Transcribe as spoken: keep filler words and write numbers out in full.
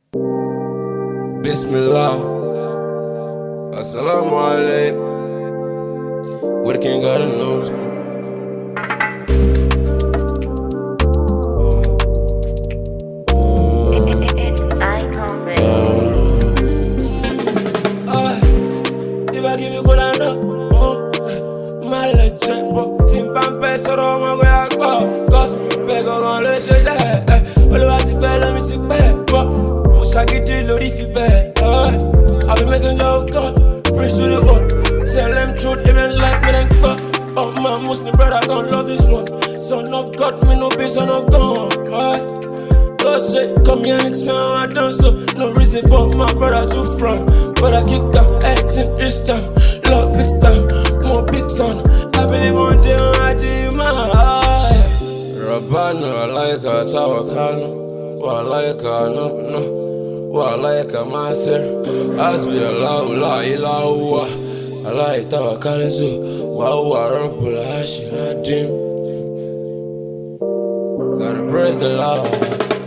Bismillah, Assalamu alaikum. What the king got in nose? If I give you good enough, oh, my legend, bro. Timpan pay so don't want to go, cause beg on the shit, eh. All about to fail, let me see bad, bro. Shaggy lórí fi bẹ́ẹ̀. I be messenger of God, preach to the world. Tell them truth, even like me then fuck. Oh my Muslim brother, gon' love this one. Son of God, me no be son of God. Right? God say, come here and tell I done so. No reason for my brother to front. But I kick out acting this time. Love this time, more big son. I believe one day I do my eye. Rabbana, I like a tawakana. Wa like a no, no. Wa like a master. Asbi Allah, la ilaha huwa. Allah tawakkaltu. Wa huwa rabbul arshil azim. Gotta praise the Lord.